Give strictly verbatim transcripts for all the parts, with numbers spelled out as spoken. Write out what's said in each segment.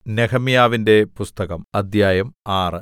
നെഹെമ്യാവിന്റെ പുസ്തകം അദ്ധ്യായം ആറ്.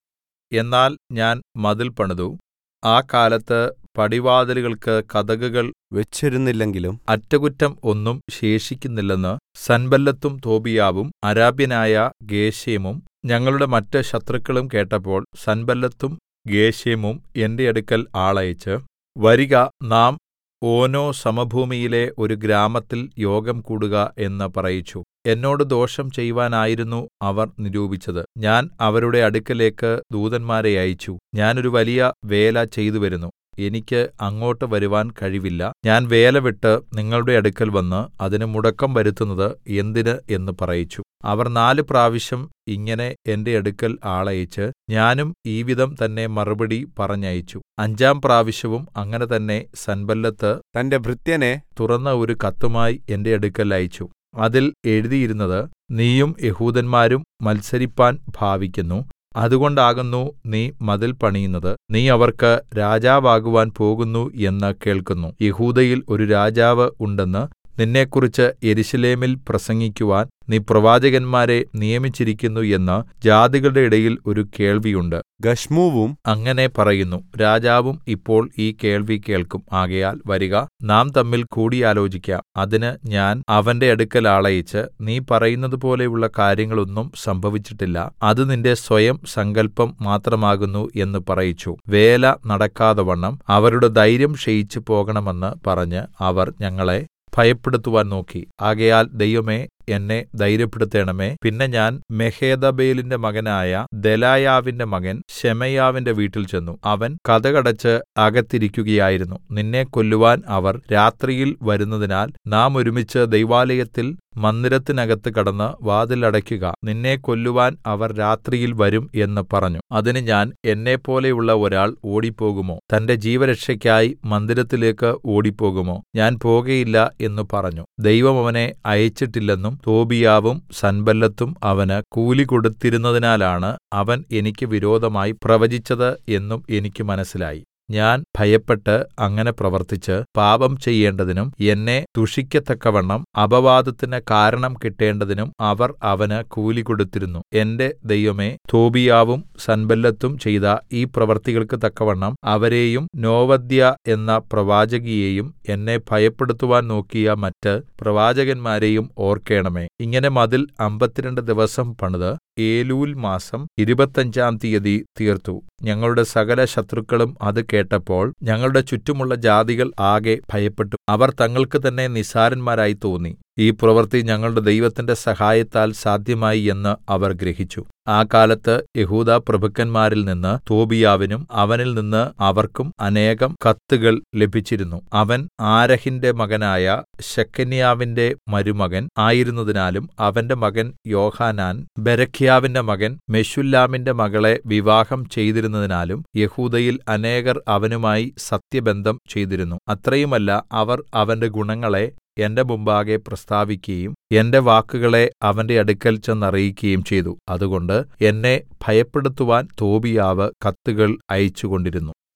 എന്നാൽ ഞാൻ മതിൽ പണിതു, ആ കാലത്ത് പടിവാതിലുകൾക്ക് കതകുകൾ വെച്ചിരുന്നില്ലെങ്കിലും അറ്റകുറ്റം ഒന്നും ശേഷിക്കുന്നില്ലെന്ന് സൻബല്ലത്തും തോബീയാവും അരാബ്യനായ ഗേശെമും ഞങ്ങളുടെ മറ്റ് ശത്രുക്കളും കേട്ടപ്പോൾ സൻബല്ലത്തും ഗേശെമും എന്റെ അടുക്കൽ ആളയച്ച്, വരിക, നാം ഓനോ സമഭൂമിയിലെ ഒരു ഗ്രാമത്തിൽ യോഗം കൂടുക എന്ന് പറയിച്ചു. എന്നോട് ദോഷം ചെയ്‌വാനായിരുന്നു അവർ നിരൂപിച്ചത്. ഞാൻ അവരുടെ അടുക്കലേക്ക് ദൂതന്മാരെ അയച്ചു, ഞാൻ ഒരു വലിയ വേല ചെയ്തുവരുന്നു, എനിക്ക് അങ്ങോട്ട് വരുവാൻ കഴിവില്ല. ഞാൻ വേല വിട്ട് നിങ്ങളുടെ അടുക്കൽ വന്ന് അതിന് മുടക്കം വരുത്തുന്നത് എന്തിന് എന്ന് പറയിച്ചു. അവർ നാല് പ്രാവശ്യം ഇങ്ങനെ എന്റെ അടുക്കൽ ആളയച്ച്, ഞാനും ഈ വിധം തന്നെ മറുപടി പറഞ്ഞയച്ചു. അഞ്ചാം പ്രാവശ്യവും അങ്ങനെ തന്നെ സൻബല്ലത്ത് തന്റെ ഭൃത്യനെ തുറന്ന ഒരു കത്തുമായി എന്റെ അടുക്കൽ അയച്ചു. അതിൽ എഴുതിയിരുന്നത്, നീയും യെഹൂദന്മാരും മത്സരിപ്പാൻ ഭാവിക്കുന്നു, അതുകൊണ്ടാകുന്നു നീ മതിൽ പണിയുന്നത്. നീ അവർക്ക് രാജാവാകുവാൻ പോകുന്നു എന്ന് കേൾക്കുന്നു. യെഹൂദയിൽ ഒരു രാജാവ് ഉണ്ടെന്ന് നിന്നെക്കുറിച്ച് യെരൂശലേമിൽ പ്രസംഗിക്കുവാൻ നീ പ്രവാചകന്മാരെ നിയമിച്ചിരിക്കുന്നു എന്ന് ജാതികളുടെ ഇടയിൽ ഒരു കേൾവിയുണ്ട്. ഗശ്മൂവും അങ്ങനെ പറയുന്നു. രാജാവും ഇപ്പോൾ ഈ കേൾവി കേൾക്കും. ആകയാൽ വരിക, നാം തമ്മിൽ കൂടിയാലോചിക്കാം. അതിന് ഞാൻ അവന്റെ അടുക്കൽ ആളയച്ച്, നീ പറയുന്നതുപോലെയുള്ള കാര്യങ്ങളൊന്നും സംഭവിച്ചിട്ടില്ല, അത് നിന്റെ സ്വയം സങ്കല്പം മാത്രമാകുന്നു എന്ന് പറയിച്ചു. വേല നടക്കാതവണ്ണം അവരുടെ ധൈര്യം ക്ഷയിച്ചു പോകണമെന്ന് പറഞ്ഞ് അവർ ഞങ്ങളെ ഭയപ്പെടുത്തുവാൻ നോക്കി. ആകയാൽ ദൈവമേ, എന്നെ ധൈര്യപ്പെടുത്തേണമേ. പിന്നെ ഞാൻ മെഹേതബേലിന്റെ മകനായ ദെലായാവിന്റെ മകൻ ശെമയ്യാവിന്റെ വീട്ടിൽ ചെന്നു. അവൻ കതകടച്ച് അകത്തിരിക്കുകയായിരുന്നു. നിന്നെ കൊല്ലുവാൻ അവർ രാത്രിയിൽ വരുന്നതിനാൽ നാം ഒരുമിച്ച് ദൈവാലയത്തിൽ മന്ദിരത്തിനകത്ത് കടന്ന് വാതിൽ അടയ്ക്കുക. നിന്നെ കൊല്ലുവാൻ അവർ രാത്രിയിൽ വരും എന്ന് പറഞ്ഞു. അതിന് ഞാൻ, എന്നെപ്പോലെയുള്ള ഒരാൾ ഓടിപ്പോകുമോ? തന്റെ ജീവരക്ഷയ്ക്കായി മന്ദിരത്തിലേക്ക് ഓടിപ്പോകുമോ? ഞാൻ പോകയില്ല എന്ന് പറഞ്ഞു. ദൈവം അവനെ അയച്ചിട്ടില്ലെന്നും തോബീയാവും സൻബല്ലത്തും അവന് കൂലി കൊടുത്തിരുന്നതിനാലാണ് അവൻ എനിക്ക് വിരോധമായി പ്രവചിച്ചത് എന്നും എനിക്ക് മനസ്സിലായി. ഞാൻ ഭയപ്പെട്ട് അങ്ങനെ പ്രവർത്തിച്ച് പാപം ചെയ്യേണ്ടതിനും എന്നെ ദുഷിക്കത്തക്കവണ്ണം അപവാദത്തിന് കാരണം കിട്ടേണ്ടതിനും അവർ അവന് കൂലി കൊടുത്തിരുന്നു. എന്റെ ദൈവമേ, തോബീയാവും സൻബല്ലത്തും ചെയ്ത ഈ പ്രവൃത്തികൾക്ക് തക്കവണ്ണം അവരെയും നോവദ്യ എന്ന പ്രവാചകിയെയും എന്നെ ഭയപ്പെടുത്തുവാൻ നോക്കിയ മറ്റ് പ്രവാചകന്മാരെയും ഓർക്കേണമേ. ഇങ്ങനെ മതിൽ അമ്പത്തിരണ്ട് ദിവസം പണിത് ഏലൂൽ മാസം ഇരുപത്തഞ്ചാം തീയതി തീർത്തു. ഞങ്ങളുടെ സകല ശത്രുക്കളും അത് കേട്ടപ്പോൾ ഞങ്ങളുടെ ചുറ്റുമുള്ള ജാതികൾ ആകെ ഭയപ്പെട്ടു. അവർ തങ്ങൾക്ക് തന്നെ നിസ്സാരന്മാരായി തോന്നി. ഈ പ്രവൃത്തി ഞങ്ങളുടെ ദൈവത്തിന്റെ സഹായത്താൽ സാധ്യമായി എന്ന് അവർ ഗ്രഹിച്ചു. ആ കാലത്ത് യെഹൂദാ പ്രഭുക്കന്മാരിൽ നിന്ന് തോബീയാവിനും അവനിൽ നിന്ന് അവർക്കും അനേകം കത്തുകൾ ലഭിച്ചിരുന്നു. അവൻ ആരഹിന്റെ മകനായ ശെക്കന്യാവിന്റെ മരുമകൻ ആയിരുന്നതിനാലും അവന്റെ മകൻ യോഹാനാൻ ബെരെഖ്യാവിന്റെ മകൻ മെശുല്ലാമിന്റെ മകളെ വിവാഹം ചെയ്തിരുന്നതിനാലും യെഹൂദയിൽ അനേകർ അവനുമായി സത്യബന്ധം ചെയ്തിരുന്നു. അത്രയുമല്ല, അവർ അവന്റെ ഗുണങ്ങളെ എന്റെ മുമ്പാകെ പ്രസ്താവിക്കുകയും എന്റെ വാക്കുകളെ അവന്റെ അടുക്കൽ ചെന്നറിയിക്കുകയും ചെയ്തു. അതുകൊണ്ട് എന്നെ ഭയപ്പെടുത്തുവാൻ തോബീയാവ് കത്തുകൾ അയച്ചുകൊണ്ടിരുന്നു.